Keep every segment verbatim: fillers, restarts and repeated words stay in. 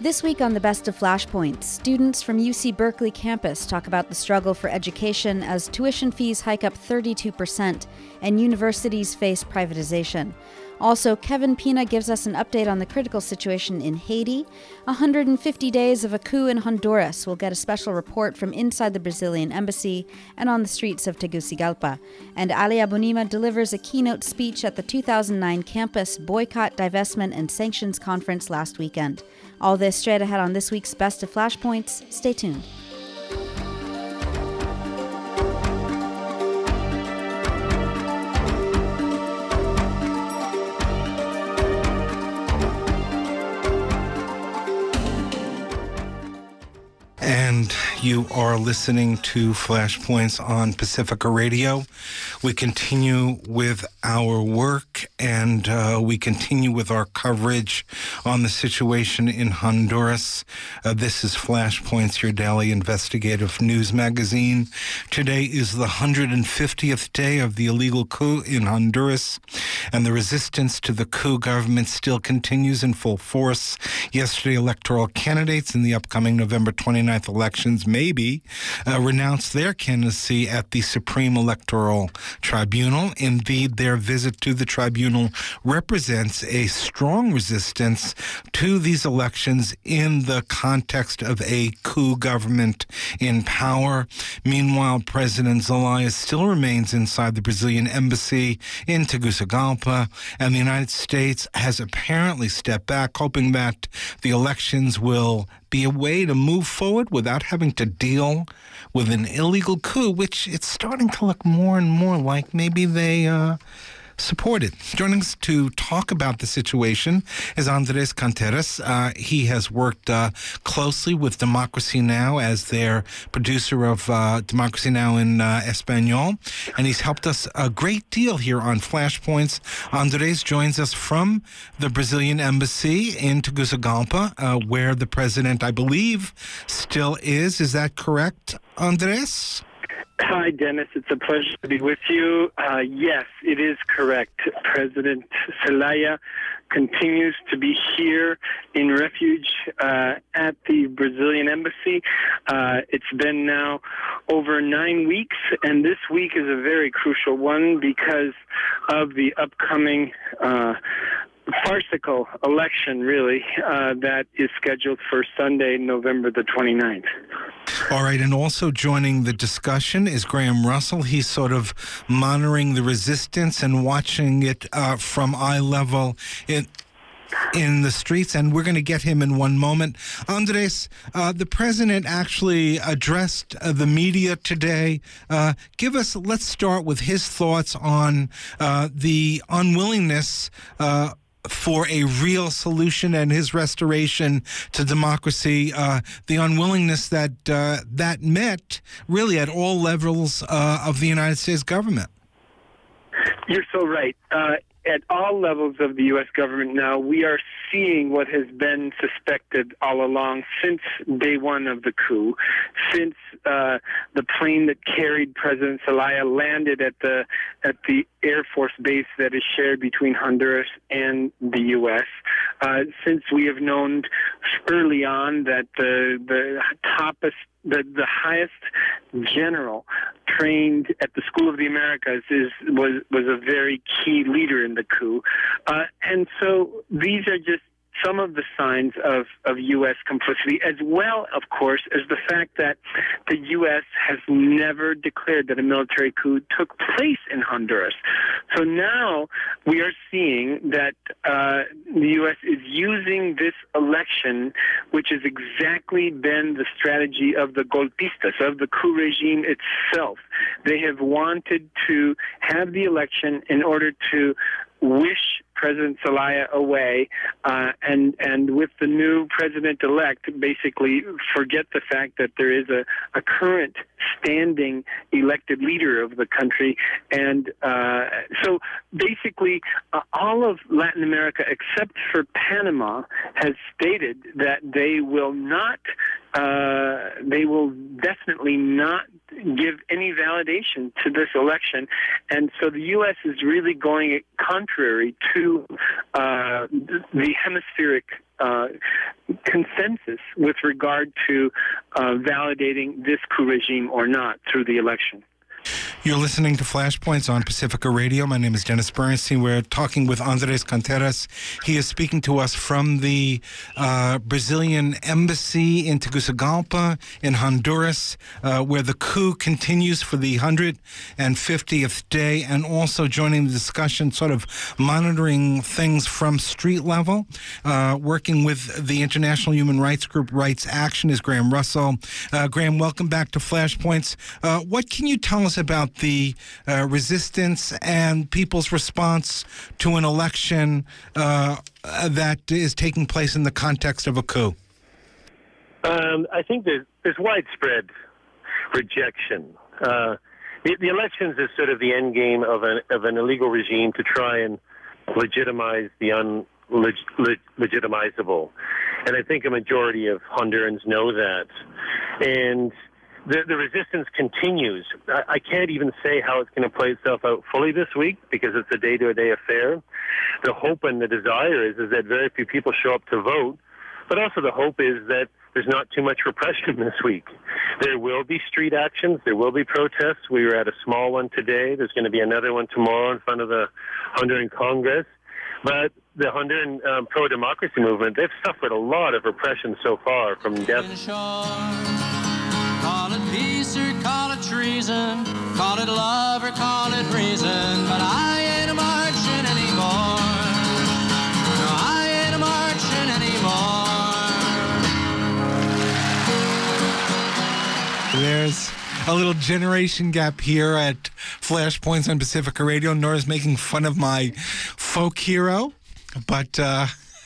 This week on the Best of Flashpoint, students from U C Berkeley campus talk about the struggle for education as tuition fees hike up thirty-two percent and universities face privatization. Also, Kevin Pina gives us an update on the critical situation in Haiti. one hundred fifty days of a coup in Honduras. We'll get a special report from inside the Brazilian embassy and on the streets of Tegucigalpa. And Ali Abunimah delivers a keynote speech at the two thousand nine Campus Boycott, Divestment, and Sanctions Conference last weekend. All this straight ahead on this week's Best of Flashpoints. Stay tuned. And you are listening to Flashpoints on Pacifica Radio. We continue with our work and uh, we continue with our coverage on the situation in Honduras. Uh, this is Flashpoints, your daily investigative news magazine. Today is the one hundred fiftieth day of the illegal coup in Honduras, and the resistance to the coup government still continues in full force. Yesterday, electoral candidates in the upcoming November twenty-ninth elections maybe uh, renounced their candidacy at the Supreme Electoral Tribunal. Indeed, their visit to the tribunal represents a strong resistance to these elections in the context of a coup government in power. Meanwhile, President Zelaya still remains inside the Brazilian embassy in Tegucigalpa, and the United States has apparently stepped back, hoping that the elections will be a way to move forward without having to deal with an illegal coup, which it's starting to look more and more like maybe they uh, supported. Joining us to talk about the situation is Andres Canteras. Uh, he has worked uh, closely with Democracy Now! As their producer of uh, Democracy Now! In uh, Espanol, and he's helped us a great deal here on Flashpoints. Andres joins us from the Brazilian embassy in Tegucigalpa, uh, where the president, I believe, still is. Is that correct, Andres? Hi, Dennis. It's a pleasure to be with you. Uh, yes, it is correct. President Zelaya continues to be here in refuge uh, at the Brazilian embassy. Uh, it's been now over nine weeks, and this week is a very crucial one because of the upcoming uh, farcical election, really, uh, that is scheduled for Sunday, November the twenty-ninth. All right, and also joining the discussion is Graham Russell. He's sort of monitoring the resistance and watching it uh, from eye level in in the streets, and we're going to get him in one moment. Andres, uh, the president actually addressed uh, the media today. Uh, give us, let's start with his thoughts on uh, the unwillingness uh, for a real solution and his restoration to democracy, uh, the unwillingness that uh, that met really at all levels uh, of the United States government. You're so right. Uh, at all levels of the U S government now, we are seeing what has been suspected all along since day one of the coup, since uh, the plane that carried President Zelaya landed at the at the Air Force base that is shared between Honduras and the U S. Uh, since we have known early on that the the toppest The, the highest general trained at the School of the Americas is was was a very key leader in the coup, uh, and so these are just some of the signs of, of U S complicity, as well, of course, as the fact that the U S has never declared that a military coup took place in Honduras. So now we are seeing that uh, the U S is using this election, which has exactly been the strategy of the golpistas, of the coup regime itself. They have wanted to have the election in order to wish President Zelaya away, uh, and and with the new president-elect, basically forget the fact that there is a, a current standing elected leader of the country. And uh, so basically uh, all of Latin America, except for Panama, has stated that they will not uh, they will definitely not give any validation to this election. And so the U S is really going contrary to uh, the hemispheric uh, consensus with regard to uh, validating this coup regime or not through the election. You're listening to Flashpoints on Pacifica Radio. My name is Dennis Bernstein. We're talking with Andres Canteras. He is speaking to us from the uh, Brazilian embassy in Tegucigalpa in Honduras, uh, where the coup continues for the one hundred fiftieth day, and also joining the discussion, sort of monitoring things from street level. Uh, working with the international human rights group Rights Action is Graham Russell. Uh, Graham, welcome back to Flashpoints. Uh, what can you tell us about the uh, resistance and people's response to an election uh, that is taking place in the context of a coup? Um, I think there's, there's widespread rejection. Uh, the, the elections is sort of the end game of an, of an illegal regime to try and legitimize the unlegitimizable. And I think a majority of Hondurans know that. And The, the resistance continues. I, I can't even say how it's going to play itself out fully this week because it's a day-to-day affair. The hope and the desire is, is that very few people show up to vote, but also the hope is that there's not too much repression this week. There will be street actions. There will be protests. We were at a small one today. There's going to be another one tomorrow in front of the Honduran Congress. But the Honduran um, pro-democracy movement, they've suffered a lot of repression so far, from death. Call it peace or call it treason, call it love or call it reason, but I ain't a marching anymore. No, I ain't a marching anymore. There's a little generation gap here at Flashpoints on Pacifica Radio. Nora's making fun of my folk hero, but uh,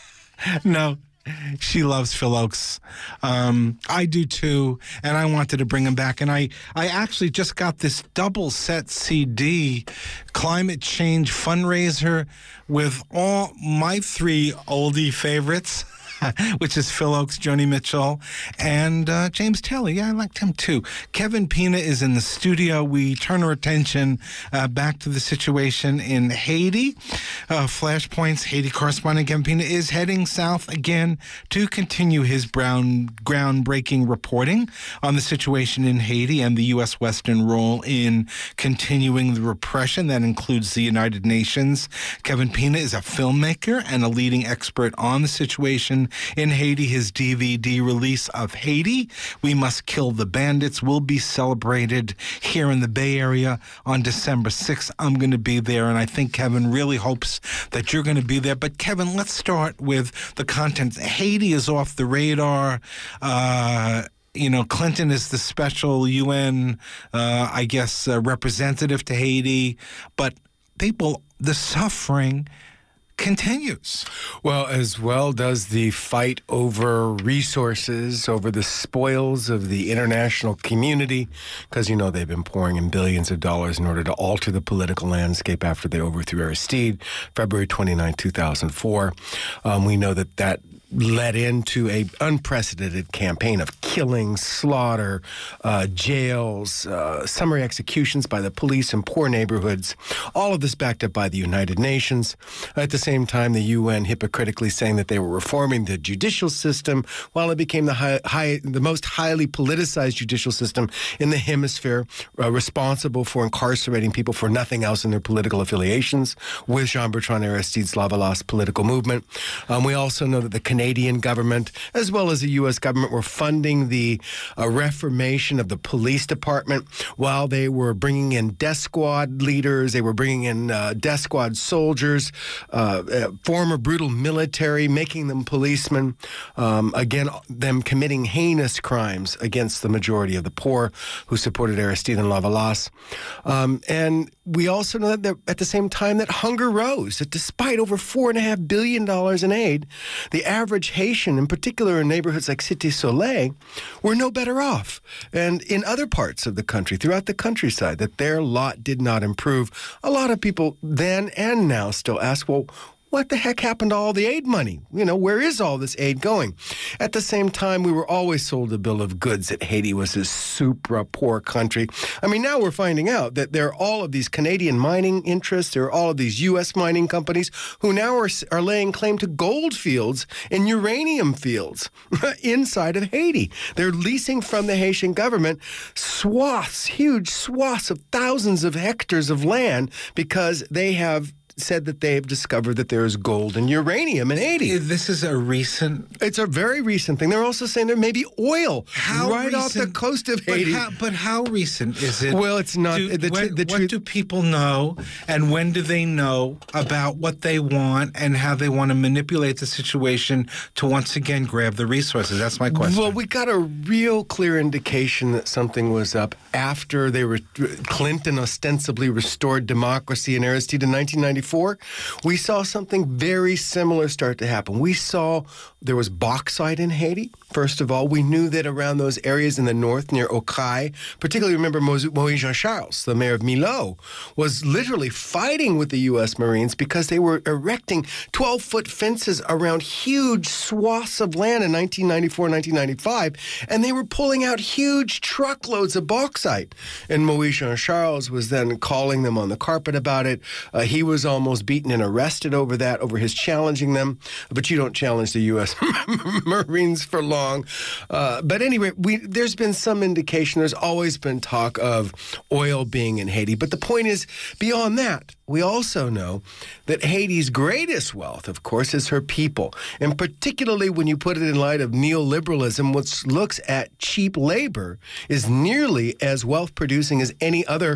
no. She loves Phil Oakes. Um, I do too, and I wanted to bring him back. And I, I actually just got this double set C D, Climate Change Fundraiser, with all my three oldie favorites, which is Phil Oakes, Joni Mitchell, and uh, James Taylor. Yeah, I liked him too. Kevin Pina is in the studio. We turn our attention uh, back to the situation in Haiti. Uh, Flashpoint's Haiti correspondent Kevin Pina is heading south again to continue his brown, groundbreaking reporting on the situation in Haiti and the U S Western role in continuing the repression that includes the United Nations. Kevin Pina is a filmmaker and a leading expert on the situation in Haiti. His D V D release of Haiti, We Must Kill the Bandits, will be celebrated here in the Bay Area on December sixth. I'm going to be there, and I think Kevin really hopes that you're going to be there. But Kevin, let's start with the content. Haiti is off the radar. Uh, you know, Clinton is the special U N, uh, I guess, uh, representative to Haiti. But people, the suffering continues. Well, as well does the fight over resources, over the spoils of the international community, because, you know, they've been pouring in billions of dollars in order to alter the political landscape after they overthrew Aristide, February twenty-ninth, two thousand four. Um, we know that that led into a unprecedented campaign of killing, slaughter, uh, jails, uh, summary executions by the police in poor neighborhoods, all of this backed up by the United Nations. At the same time, the U N hypocritically saying that they were reforming the judicial system, while it became the high, high, the most highly politicized judicial system in the hemisphere, uh, responsible for incarcerating people for nothing else in their political affiliations with Jean-Bertrand Aristide's Lavalas political movement. Um, we also know that the Canadian Canadian government, as well as the U S government, were funding the uh, reformation of the police department while they were bringing in death squad leaders. They were bringing in uh, death squad soldiers, uh, uh, former brutal military, making them policemen. Um, again, them committing heinous crimes against the majority of the poor who supported Aristide and Lavalas. Um, and we also know that at the same time that hunger rose, that despite over four and a half billion dollars in aid, the average Haitian, in particular in neighborhoods like Cité Soleil, were no better off. And in other parts of the country, throughout the countryside, that their lot did not improve. A lot of people then and now still ask, well, what the heck happened to all the aid money? You know, where is all this aid going? At the same time, we were always sold a bill of goods that Haiti was this super poor country. I mean, now we're finding out that there are all of these Canadian mining interests, there are all of these U S mining companies who now are, are laying claim to gold fields and uranium fields inside of Haiti. They're leasing from the Haitian government swaths, huge swaths of thousands of hectares of land because they have said that they have discovered that there is gold and uranium in Haiti. This is a recent... It's a very recent thing. They're also saying there may be oil how right recent, off the coast of but Haiti. How, but how recent is it? Well, it's not... Do, the, when, the, what the, do people know, and when do they know about what they want and how they want to manipulate the situation to once again grab the resources? That's my question. Well, we got a real clear indication that something was up after they were Clinton ostensibly restored democracy in Aristide in nineteen ninety-four. We saw something very similar start to happen. We saw there was bauxite in Haiti. First of all, we knew that around those areas in the north near Okai, particularly remember Moise Jean-Charles, the mayor of Milo, was literally fighting with the U S Marines because they were erecting twelve-foot fences around huge swaths of land in nineteen ninety-four, nineteen ninety-five, and they were pulling out huge truckloads of bauxite. And Moise Jean-Charles was then calling them on the carpet about it. Uh, he was almost beaten and arrested over that, over his challenging them. But you don't challenge the U S Marines for long. Uh, but anyway, we, there's been some indication. There's always been talk of oil being in Haiti. But the point is, beyond that, we also know that Haiti's greatest wealth, of course, is her people. And particularly when you put it in light of neoliberalism, which looks at cheap labor, is nearly as wealth-producing as any other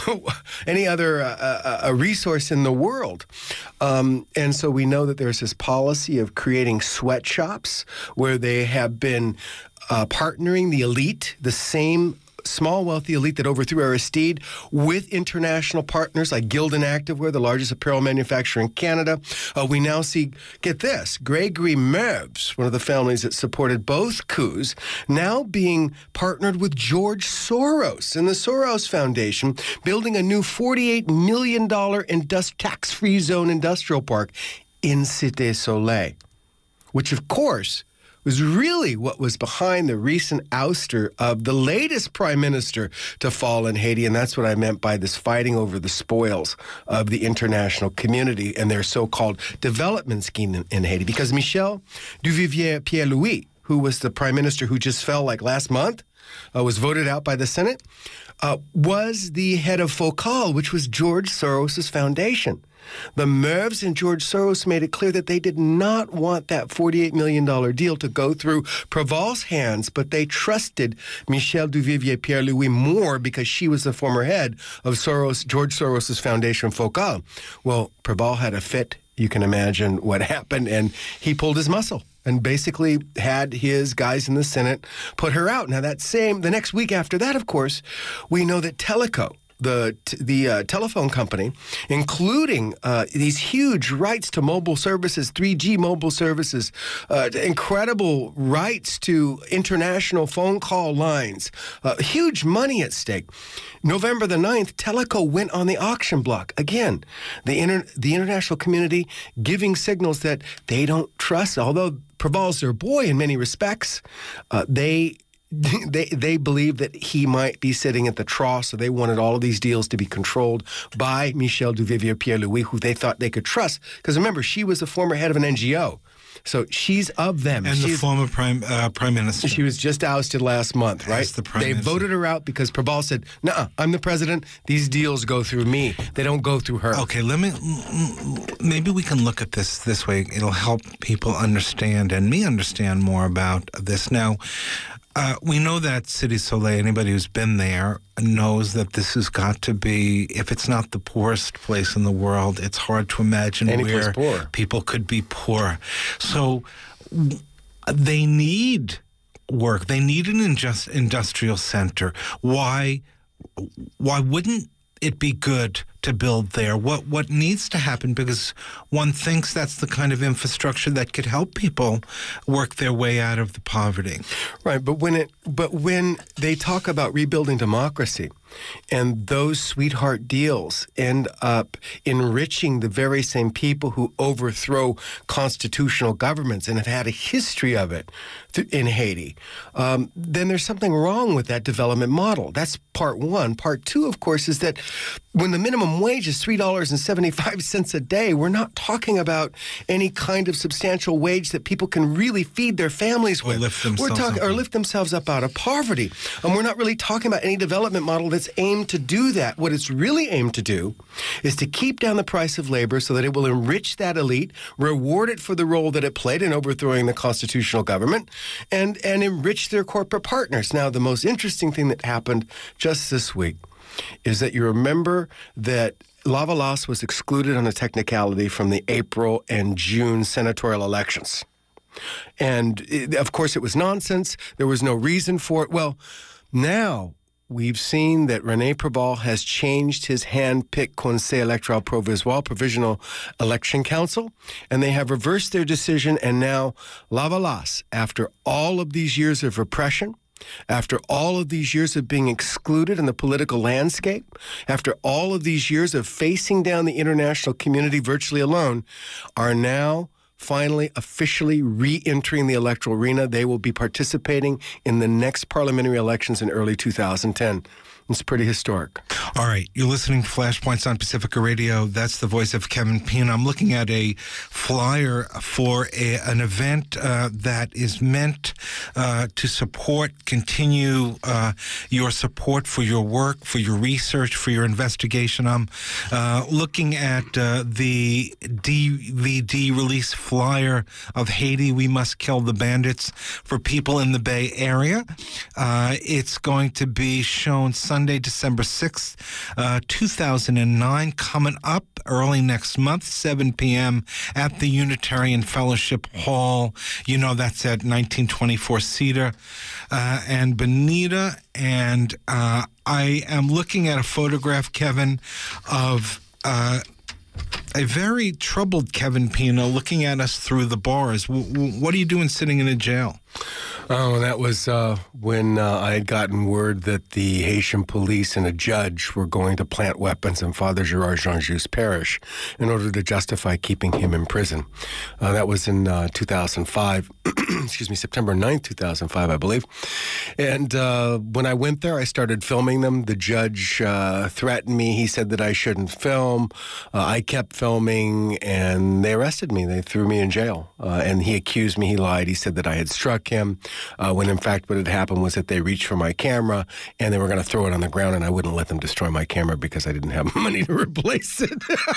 any other uh, uh, a resource in the world. Um, and so we know that there's this policy of creating sweatshops where they have been uh, partnering the elite, the same small, wealthy elite that overthrew Aristide, with international partners like Gildan Activewear, the largest apparel manufacturer in Canada. Uh, we now see, get this, Gregory Mebs, one of the families that supported both coups, now being partnered with George Soros and the Soros Foundation, building a new forty-eight million dollars indus- tax-free zone industrial park in Cité Soleil, which, of course, was really what was behind the recent ouster of the latest prime minister to fall in Haiti. And that's what I meant by this fighting over the spoils of the international community and their so-called development scheme in, in Haiti. Because Michel Duvivier Pierre-Louis, who was the prime minister who just fell like last month, uh, was voted out by the Senate, uh, was the head of FOCAL, which was George Soros' foundation. The Mebs and George Soros made it clear that they did not want that forty-eight million dollars deal to go through Préval's hands, but they trusted Michel Duvivier Pierre-Louis more because she was the former head of Soros, George Soros' foundation, FOCAL. Well, Préval had a fit. You can imagine what happened, and he pulled his muscle and basically had his guys in the Senate put her out. Now, that same, the next week after that, of course, we know that Teleco, the the uh, telephone company, including uh, these huge rights to mobile services, three G mobile services, uh, incredible rights to international phone call lines, uh, huge money at stake. November the ninth, Teleco went on the auction block. Again, the inter- the international community giving signals that they don't trust, although Préval's their boy in many respects, uh, they... They they believe that he might be sitting at the trough, so they wanted all of these deals to be controlled by Michel Duvivier Pierre-Louis, who they thought they could trust. Because remember, she was the former head of an N G O. So she's of them. And she's, the former prime uh, prime minister. She was just ousted last month, right? As the prime they minister. voted her out because Préval said, "Nuh-uh, I'm the president. These deals go through me. They don't go through her." Okay, let me. Maybe we can look at this this way. It'll help people understand and me understand more about this. Now, uh, we know that Cité Soleil. Anybody who's been there knows that this has got to be. If it's not the poorest place in the world, it's hard to imagine Any where place poor. people could be poor. So they need work. They need an injust, industrial center. Why? Why wouldn't it be good to build there? What what needs to happen? Because one thinks that's the kind of infrastructure that could help people work their way out of the poverty. Right, but when it but when they talk about rebuilding democracy, And those sweetheart deals end up enriching the very same people who overthrow constitutional governments and have had a history of it in Haiti. Um, then there's something wrong with that development model. That's part one. Part two, of course, is that when the minimum wage is three dollars and seventy-five cents a day, we're not talking about any kind of substantial wage that people can really feed their families with. Or lift we're themselves talking, up. or lift themselves up out of poverty. And we're not really talking about any development model that's aimed to do that. What it's really aimed to do is to keep down the price of labor so that it will enrich that elite, reward it for the role that it played in overthrowing the constitutional government, and, and enrich their corporate partners. Now, the most interesting thing that happened just this week is that you remember that Lavalas was excluded on a technicality from the April and June senatorial elections. And, it, of course, it was nonsense. There was no reason for it. Well, now we've seen that René Préval has changed his hand-picked Conseil électoral provisoire, Provisional Election Council, and they have reversed their decision. And now Lavalas, after all of these years of repression, after all of these years of being excluded in the political landscape, after all of these years of facing down the international community virtually alone, are now finally officially re-entering the electoral arena. They will be participating in the next parliamentary elections in early two thousand ten. It's pretty historic. All right, you're listening to Flashpoints on Pacifica Radio. That's the voice of Kevin Pina. I'm looking at a flyer for a, an event uh, that is meant uh, to support, continue uh, your support for your work, for your research, for your investigation. I'm uh, looking at uh, the D V D release flyer of Haiti, We Must Kill the Bandits, for people in the Bay Area. Uh, it's going to be shown Sunday, December sixth, uh, two thousand nine, coming up early next month, seven p.m. at the Unitarian Fellowship Hall. You know, that's at nineteen twenty-four Cedar uh, and Bonita. And uh, I am looking at a photograph, Kevin, of uh, a very troubled Kevin Pina looking at us through the bars. W- w- what are you doing sitting in a jail? Oh, that was uh, when uh, I had gotten word that the Haitian police and a judge were going to plant weapons in Father Gerard Jean-Just parish in order to justify keeping him in prison. Uh, that was in uh, two thousand five, excuse me, September ninth, two thousand five, I believe. And uh, when I went there, I started filming them. The judge uh, threatened me. He said that I shouldn't film. Uh, I kept filming, and they arrested me. They threw me in jail. Uh, and he accused me. He lied. He said that I had struck him. Uh, when in fact what had happened was that they reached for my camera and they were going to throw it on the ground, and I wouldn't let them destroy my camera because I didn't have money to replace it.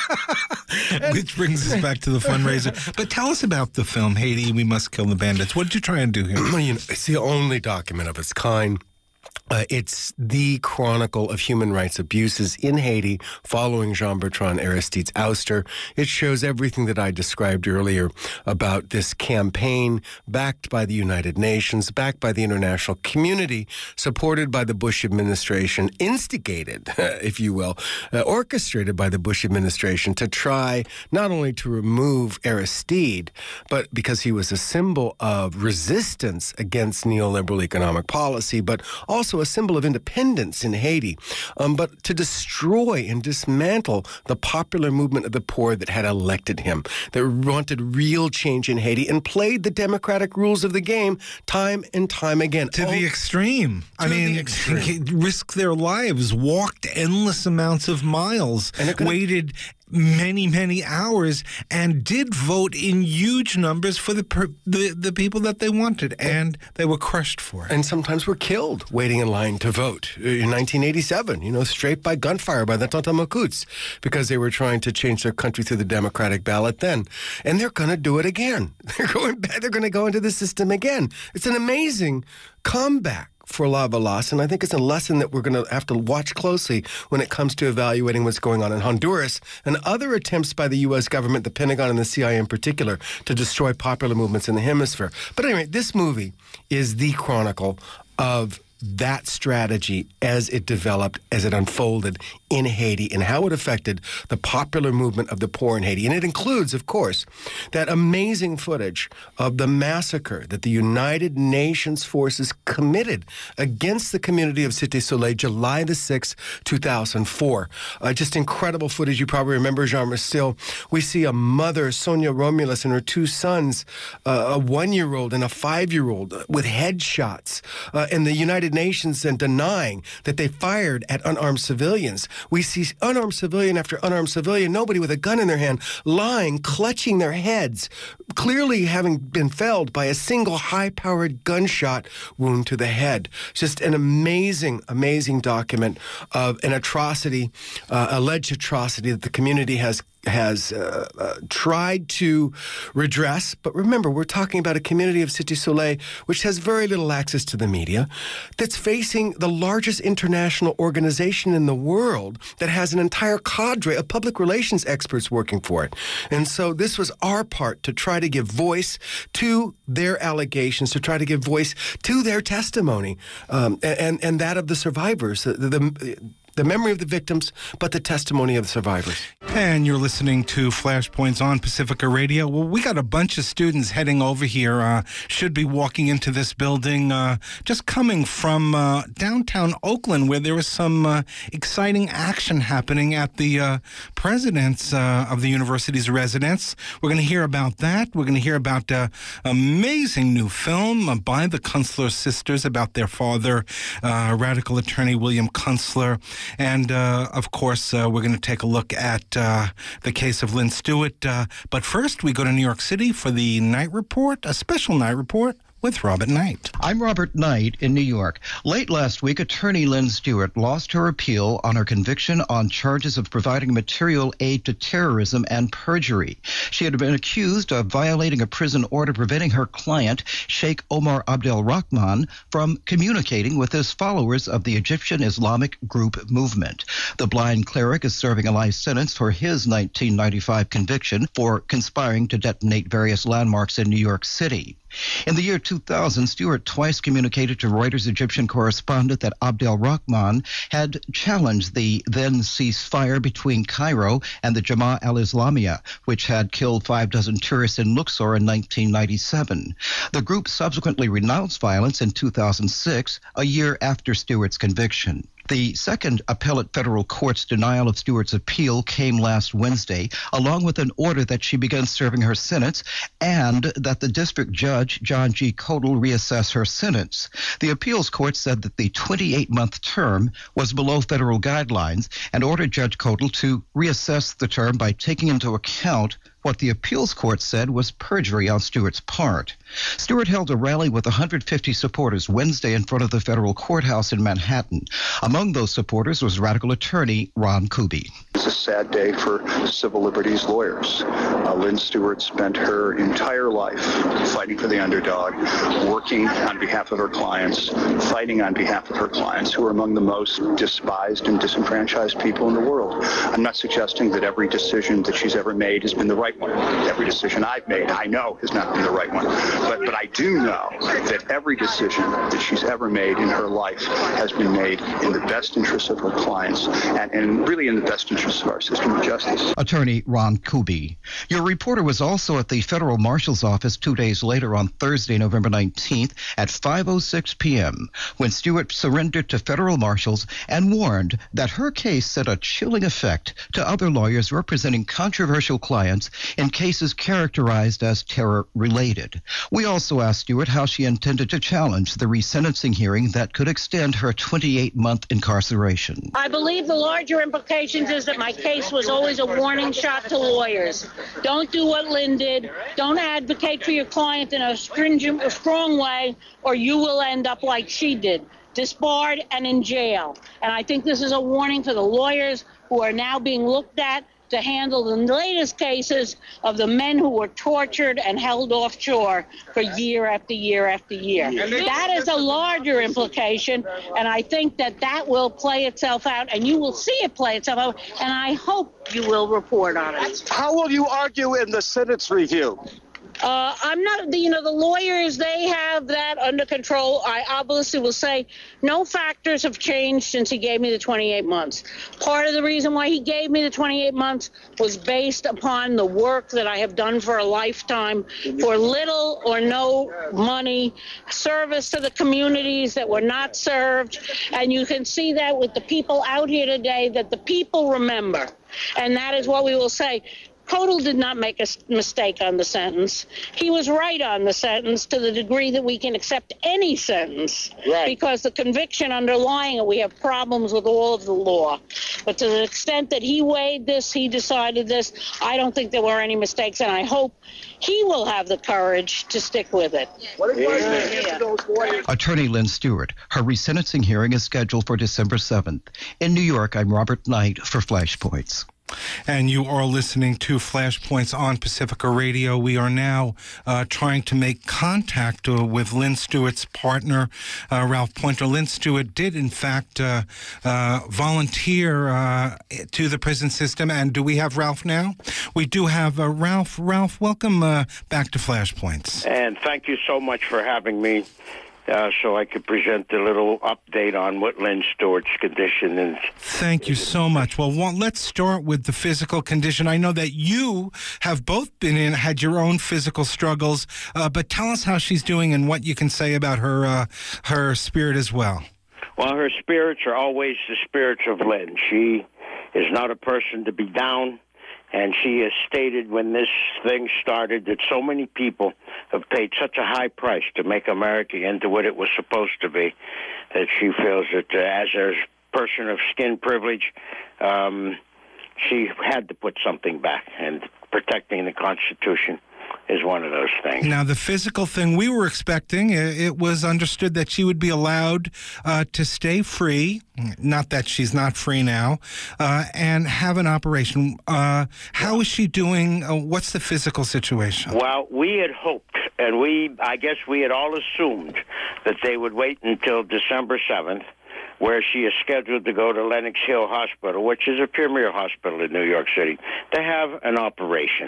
Which brings us back to the fundraiser. But tell us about the film, Haiti, We Must Kill the Bandits. What did you try and do here? You know, it's the only document of its kind. Uh, it's the chronicle of human rights abuses in Haiti following Jean-Bertrand Aristide's ouster. It shows everything that I described earlier about this campaign backed by the United Nations, backed by the international community, supported by the Bush administration, instigated, if you will, uh, orchestrated by the Bush administration to try not only to remove Aristide, but because he was a symbol of resistance against neoliberal economic policy, but also a symbol of independence in Haiti, um, but to destroy and dismantle the popular movement of the poor that had elected him, that wanted real change in Haiti and played the democratic rules of the game time and time again. To oh, the extreme. To I mean, the extreme. risk their lives, walked endless amounts of miles, And gonna- waited many, many hours, and did vote in huge numbers for the per, the, the people that they wanted, and they were crushed for it. And sometimes were killed waiting in line to vote. In nineteen eighty-seven, you know, straight by gunfire by the Tontamakuts, because they were trying to change their country through the democratic ballot then. And they're going to do it again. They're going back. They're going to go into the system again. It's an amazing comeback for Lavalas, and I think it's a lesson that we're going to have to watch closely when it comes to evaluating what's going on in Honduras and other attempts by the U S government, the Pentagon and the C I A in particular, to destroy popular movements in the hemisphere. But anyway, this movie is the chronicle of that strategy as it developed, as it unfolded in Haiti, and how it affected the popular movement of the poor in Haiti. And it includes, of course, that amazing footage of the massacre that the United Nations forces committed against the community of Cité Soleil, July the sixth, two thousand four. Uh, just incredible footage. You probably remember, Jean Rastil. We see a mother, Sonia Romulus, and her two sons, uh, a one-year-old and a five-year-old, uh, with headshots. Uh, and the United Nations then denying that they fired at unarmed civilians. We see unarmed civilian after unarmed civilian, nobody with a gun in their hand, lying, clutching their heads, clearly having been felled by a single high-powered gunshot wound to the head. Just an amazing, amazing document of an atrocity, uh, alleged atrocity that the community has has uh, uh, tried to redress. But remember, we're talking about a community of Cité Soleil which has very little access to the media, that's facing the largest international organization in the world that has an entire cadre of public relations experts working for it. And so this was our part to try to give voice to their allegations, to try to give voice to their testimony, um, and, and that of the survivors, the, the the memory of the victims, but the testimony of the survivors. And you're listening to Flashpoints on Pacifica Radio. Well, we got a bunch of students heading over here, uh, should be walking into this building, uh, just coming from uh, downtown Oakland, where there was some uh, exciting action happening at the uh, president's uh, of the university's residence. We're going to hear about that. We're going to hear about an uh, amazing new film uh, by the Kunstler sisters about their father, uh, radical attorney William Kunstler. And, uh, of course, uh, we're going to take a look at uh, the case of Lynn Stewart. Uh, but first, we go to New York City for the Night Report, a special Night Report with Robert Knight. I'm Robert Knight in New York. Late last week, attorney Lynn Stewart lost her appeal on her conviction on charges of providing material aid to terrorism and perjury. She had been accused of violating a prison order preventing her client, Sheikh Omar Abdel Rahman, from communicating with his followers of the Egyptian Islamic group movement. The blind cleric is serving a life sentence for his nineteen ninety-five conviction for conspiring to detonate various landmarks in New York City. In the year two thousand, Stewart twice communicated to Reuters Egyptian correspondent that Abdel Rahman had challenged the then ceasefire between Cairo and the Jama'a al-Islamiyah, which had killed five dozen tourists in Luxor in nineteen ninety-seven. The group subsequently renounced violence in two thousand six, a year after Stewart's conviction. The second appellate federal court's denial of Stewart's appeal came last Wednesday, along with an order that she begin serving her sentence and that the district judge, John G. Kodal, reassess her sentence. The appeals court said that the twenty-eight-month term was below federal guidelines and ordered Judge Kodal to reassess the term by taking into account what the appeals court said was perjury on Stewart's part. Stewart held a rally with one hundred fifty supporters Wednesday in front of the federal courthouse in Manhattan. Among those supporters was radical attorney Ron Kuby. It's a sad day for civil liberties lawyers. Uh, Lynn Stewart spent her entire life fighting for the underdog, working on behalf of her clients, fighting on behalf of her clients, who are among the most despised and disenfranchised people in the world. I'm not suggesting that every decision that she's ever made has been the right one. Every decision I've made, I know, has not been the right one. But, but I do know that every decision that she's ever made in her life has been made in the best interests of her clients and, and really in the best interests of our system of justice. Attorney Ron Kuby. Your reporter was also at the federal marshal's office two days later on Thursday, November nineteenth at five oh six p.m. when Stewart surrendered to federal marshals and warned that her case set a chilling effect to other lawyers representing controversial clients in cases characterized as terror-related. We also asked Stewart how she intended to challenge the resentencing hearing that could extend her twenty-eight-month incarceration. I believe the larger implications is that my case was always a warning shot to lawyers. Don't do what Lynn did. Don't advocate for your client in a stringent, a strong way, or you will end up like she did, disbarred and in jail. And I think this is a warning for the lawyers who are now being looked at to handle the latest cases of the men who were tortured and held offshore for year after year after year. That is a larger implication, and I think that that will play itself out, and you will see it play itself out, and I hope you will report on it. How will you argue in the sentence review? Uh, I'm not, you know, the lawyers, they have that under control. I obviously will say no factors have changed since he gave me the twenty-eight months. Part of the reason why he gave me the twenty-eight months was based upon the work that I have done for a lifetime for little or no money, service to the communities that were not served. And you can see that with the people out here today, that the people remember. And that is what we will say. Kodal did not make a mistake on the sentence. He was right on the sentence to the degree that we can accept any sentence. Right. Because the conviction underlying it, we have problems with all of the law. But to the extent that he weighed this, he decided this, I don't think there were any mistakes, and I hope he will have the courage to stick with it. What yeah. Attorney Lynn Stewart, her resentencing hearing is scheduled for December seventh. In New York, I'm Robert Knight for Flashpoints. And you are listening to Flashpoints on Pacifica Radio. We are now uh, trying to make contact uh, with Lynn Stewart's partner, uh, Ralph Poynter. Lynn Stewart did, in fact, uh, uh, volunteer uh, to the prison system. And do we have Ralph now? We do have uh, Ralph. Ralph, welcome uh, back to Flashpoints. And thank you so much for having me. Uh, so I could present a little update on what Lynn Stewart's condition is. Thank you so much. Well, one, let's start with the physical condition. I know that you have both been in, had your own physical struggles, uh, but tell us how she's doing and what you can say about her, uh, her spirit as well. Well, her spirits are always the spirits of Lynn. She is not a person to be down. And she has stated when this thing started that so many people have paid such a high price to make America into what it was supposed to be, that she feels that uh, as a person of skin privilege, um, she had to put something back, and protecting the Constitution is one of those things. Now, the physical thing we were expecting, it was understood that she would be allowed uh, to stay free, not that she's not free now, uh, and have an operation. Uh, how is she doing? Uh, what's the physical situation? Well, we had hoped, and we, I guess we had all assumed that they would wait until December seventh, where she is scheduled to go to Lenox Hill Hospital, which is a premier hospital in New York City, to have an operation.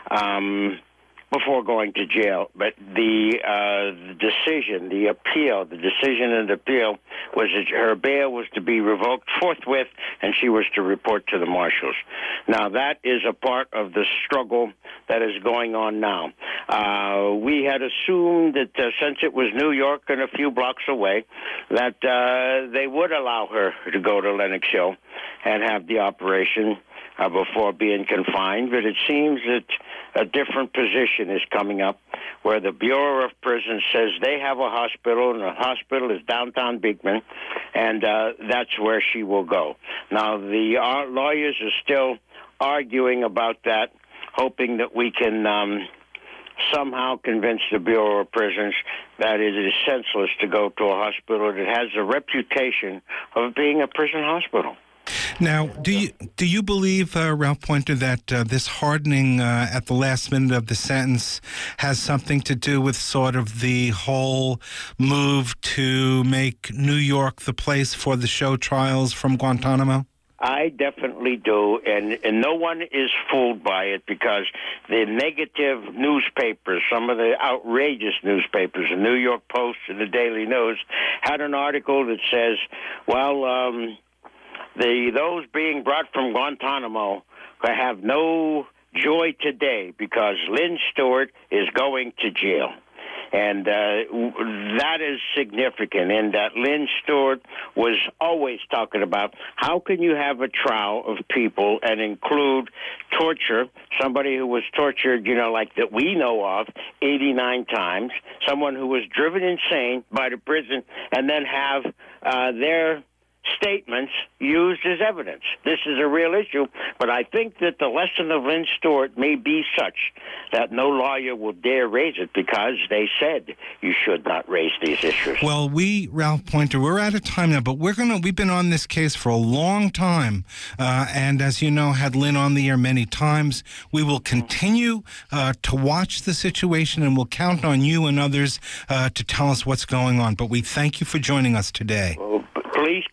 Um... before going to jail. But the, uh, the decision, the appeal, the decision and appeal was that her bail was to be revoked forthwith, and she was to report to the marshals. Now, that is a part of the struggle that is going on now. Uh, we had assumed that uh, since it was New York and a few blocks away, that uh, they would allow her to go to Lenox Hill and have the operation Uh, before being confined, but it seems that a different position is coming up where the Bureau of Prisons says they have a hospital, and the hospital is downtown Beekman, and uh, that's where she will go. Now, the uh, lawyers are still arguing about that, hoping that we can um, somehow convince the Bureau of Prisons that it is senseless to go to a hospital that has a reputation of being a prison hospital. Now, do you do you believe, uh, Ralph Poynter, that uh, this hardening uh, at the last minute of the sentence has something to do with sort of the whole move to make New York the place for the show trials from Guantanamo? I definitely do, and, and no one is fooled by it, because the negative newspapers, some of the outrageous newspapers, the New York Post and the Daily News, had an article that says, well, um... The those being brought from Guantanamo have no joy today because Lynn Stewart is going to jail. And uh, that is significant in that Lynn Stewart was always talking about how can you have a trial of people and include torture, somebody who was tortured, you know, like that we know of, eighty-nine times, someone who was driven insane by the prison, and then have uh, their statements used as evidence. This is a real issue, but I think that the lesson of Lynn Stewart may be such that no lawyer will dare raise it because they said you should not raise these issues. Well, we, Ralph Poynter, we're out of time now, but we're gonna we've been on this case for a long time, uh, and as you know, had Lynn on the air many times. We will continue uh, to watch the situation, and we'll count on you and others uh, to tell us what's going on. But we thank you for joining us today. Well, please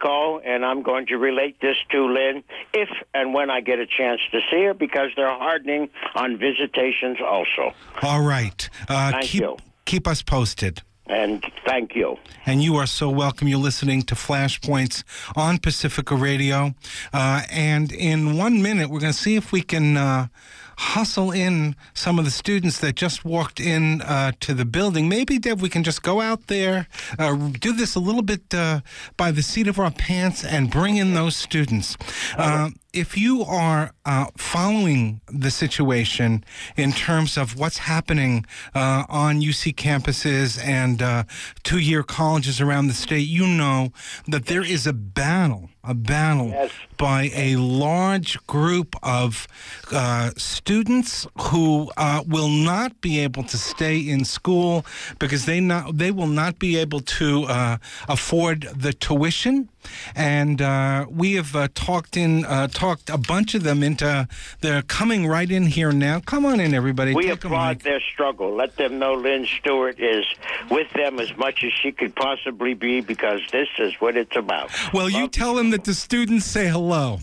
call, and I'm going to relate this to Lynn if and when I get a chance to see her, because they're hardening on visitations also. All right. Uh, Thank keep, you. Keep us posted. And thank you. And you are so welcome. You're listening to Flashpoints on Pacifica Radio. Uh, and in one minute, we're going to see if we can uh, hustle in some of the students that just walked in uh, to the building. Maybe, Deb, we can just go out there, uh, do this a little bit uh, by the seat of our pants and bring in those students. Uh, if you are uh, following the situation in terms of what's happening uh, on U C campuses and uh, two-year colleges around the state, you know that there is a battle, a battle yes. by a large group of uh, students who uh, will not be able to stay in school because they not they will not be able to uh, afford the tuition. And uh, we have uh, talked in uh, talked a bunch of them into they're coming right in here now. Come on in, everybody. We Take applaud their struggle. Let them know Lynn Stewart is with them as much as she could possibly be, because this is what it's about. Well, you tell them that the students say hello.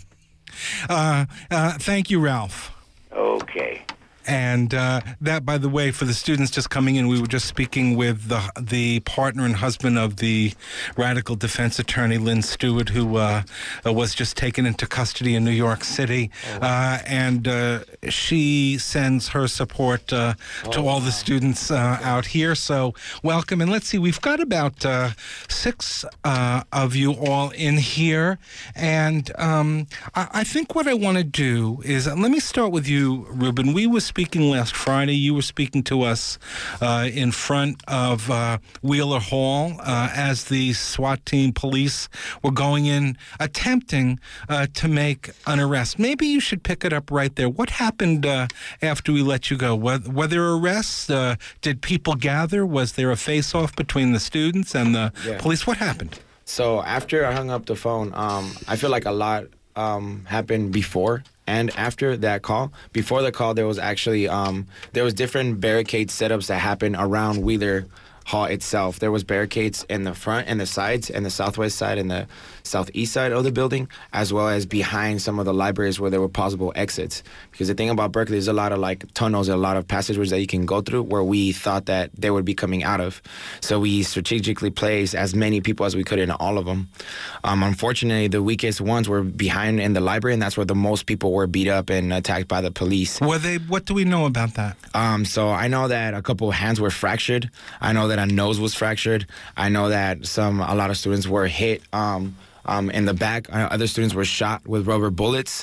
Uh, uh, thank you, Ralph. Okay. And uh, that, by the way, for the students just coming in, we were just speaking with the the partner and husband of the radical defense attorney, Lynn Stewart, who uh, was just taken into custody in New York City. Oh, wow. uh, and uh, she sends her support uh, oh, to all wow. the students uh, out here. So welcome. And let's see, we've got about uh, six uh, of you all in here. And um, I, I think what I want to do is, uh, let me start with you, Ruben. We were speaking last Friday. You were speaking to us uh, in front of uh, Wheeler Hall uh, as the SWAT team police were going in, attempting uh, to make an arrest. Maybe you should pick it up right there. What happened uh, after we let you go? Were, were there arrests? Uh, did people gather? Was there a face-off between the students and the yeah. police? What happened? So after I hung up the phone, um, I feel like a lot um, happened before and after that call. Before the call, there was actually um, there was different barricade setups that happened around Wheeler Hall itself. There was barricades in the front and the sides, and the southwest side and the southeast side of the building, as well as behind some of the libraries where there were possible exits. Because the thing about Berkeley, there's a lot of like tunnels, a lot of passageways that you can go through where we thought that they would be coming out of. So we strategically placed as many people as we could in all of them. Um, unfortunately, the weakest ones were behind in the library, and that's where the most people were beat up and attacked by the police. Were they? What do we know about that? Um, so I know that a couple of hands were fractured. I know that a nose was fractured. I know that some a lot of students were hit um, um, in the back. Uh, other students were shot with rubber bullets.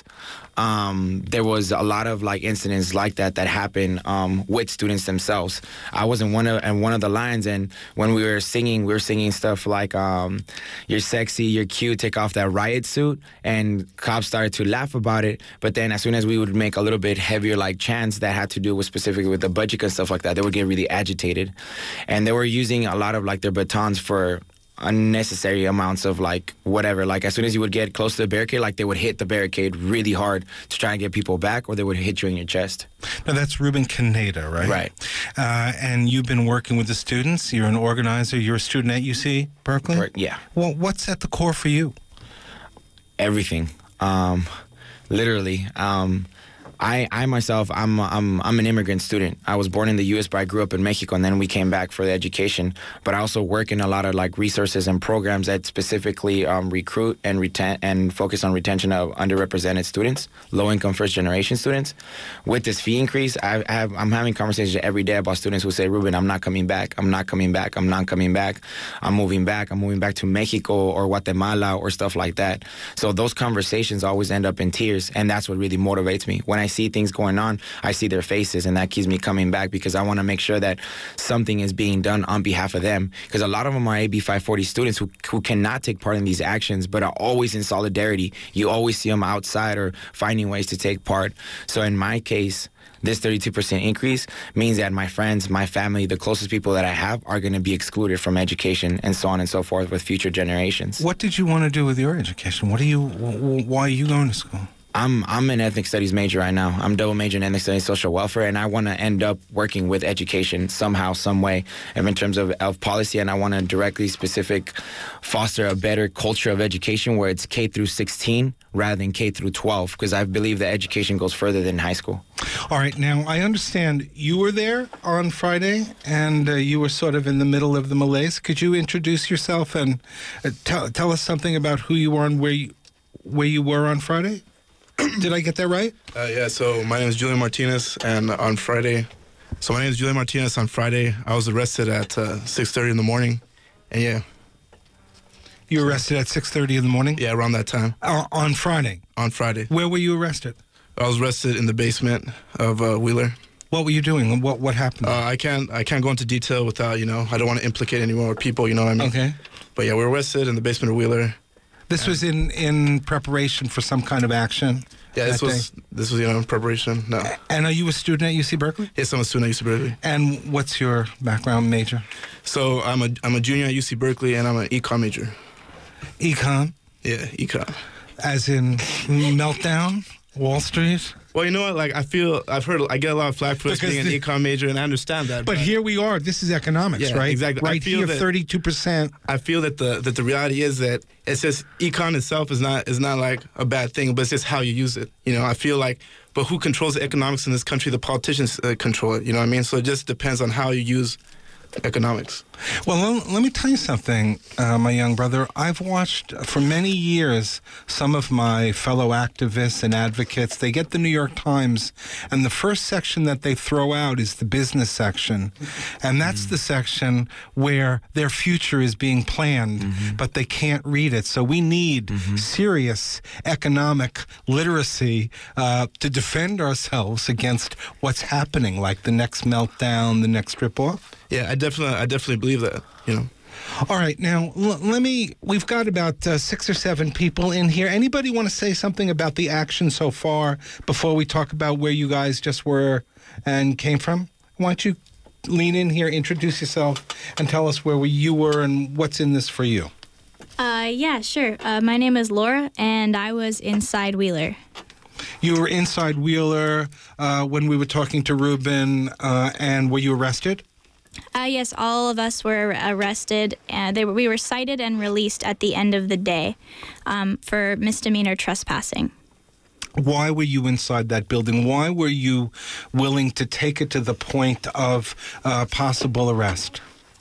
Um, there was a lot of like incidents like that that happened um, with students themselves. I was in one of and one of the lines, and when we were singing, we were singing stuff like um, "You're sexy, you're cute, take off that riot suit," and cops started to laugh about it. But then, as soon as we would make a little bit heavier like chants that had to do with specifically with the budget and stuff like that, they would get really agitated, and they were using a lot of like their batons for unnecessary amounts of like whatever. Like as soon as you would get close to the barricade, like they would hit the barricade really hard to try and get people back, or they would hit you in your chest. Now that's Ruben Caneda, right? Right. Uh, and you've been working with the students. You're an organizer. You're a student at U C Berkeley? Right. Yeah. Well, what's at the core for you? Everything. Um, literally. Um, I, I myself, I'm, I'm, I'm an immigrant student. I was born in the U S, but I grew up in Mexico, and then we came back for the education. But I also work in a lot of like resources and programs that specifically um, recruit and retain and focus on retention of underrepresented students, low-income first-generation students. With this fee increase, I have, I'm having conversations every day about students who say, "Ruben, I'm not coming back. I'm not coming back. I'm not coming back. I'm moving back. I'm moving back to Mexico or Guatemala or stuff like that." So those conversations always end up in tears, and that's what really motivates me. When I I see things going on, I see their faces, and that keeps me coming back because I want to make sure that something is being done on behalf of them. Because a lot of them are A B five forty students who, who cannot take part in these actions, but are always in solidarity. You always see them outside or finding ways to take part. So in my case, this thirty-two percent increase means that my friends, my family, the closest people that I have are going to be excluded from education and so on and so forth with future generations. What did you want to do with your education? What are you, why are you going to school? I'm I'm an ethnic studies major right now. I'm double major in ethnic studies, social welfare, and I want to end up working with education somehow, some way, in terms of, of policy. And I want to directly, specific, foster a better culture of education where it's K through sixteen rather than K through twelve, because I believe that education goes further than high school. All right. Now, I understand you were there on Friday, and uh, you were sort of in the middle of the malaise. Could you introduce yourself and uh, tell tell us something about who you are and where you, where you were on Friday? Did I get that right? Uh, yeah, so my name is Julian Martinez, and on Friday, so my name is Julian Martinez. On Friday, I was arrested at uh, six thirty in the morning, and yeah. You were arrested at six thirty in the morning? Yeah, around that time. Uh, on Friday? On Friday. Where were you arrested? I was arrested in the basement of uh, Wheeler. What were you doing? What what happened? Uh, I can't I can't go into detail without, you know, I don't want to implicate any more people, you know what I mean? Okay. But yeah, we were arrested in the basement of Wheeler. This was in, in preparation for some kind of action? Yeah, this was, day? this was, you know, in preparation. No. And are you a student at U C Berkeley? Yes, I'm a student at U C Berkeley. And what's your background major? So I'm a I'm a junior at U C Berkeley, and I'm an econ major. Econ? Yeah, econ. As in Meltdown, Wall Street? Well, you know what? Like, I feel, I've heard, I get a lot of flack for us being an econ major, and I understand that. But, but here we are. This is economics, yeah, right? Exactly. Right I feel here, that, thirty-two percent. I feel that the that the reality is that it's just econ itself is not is not like a bad thing, but it's just how you use it. You know, I feel like, but who controls the economics in this country? The politicians uh, control it. You know what I mean? So it just depends on how you use economics. Well, let, let me tell you something, uh, my young brother. I've watched for many years some of my fellow activists and advocates. They get the New York Times, and the first section that they throw out is the business section. And that's mm-hmm. the section where their future is being planned, mm-hmm. but they can't read it. So we need mm-hmm. serious economic literacy uh, to defend ourselves against what's happening, like the next meltdown, the next rip-off. Yeah, I definitely, I definitely believe that, you know. All right, now, l- let me, we've got about uh, six or seven people in here. Anybody want to say something about the action so far before we talk about where you guys just were and came from? Why don't you lean in here, introduce yourself, and tell us where you were and what's in this for you? Uh, yeah, sure. Uh, my name is Laura, and I was inside Wheeler. You were inside Wheeler uh, when we were talking to Ruben, uh, and were you arrested? Uh, yes, all of us were arrested. Uh, they were, we were cited and released at the end of the day um, for misdemeanor trespassing. Why were you inside that building? Why were you willing to take it to the point of uh, possible arrest?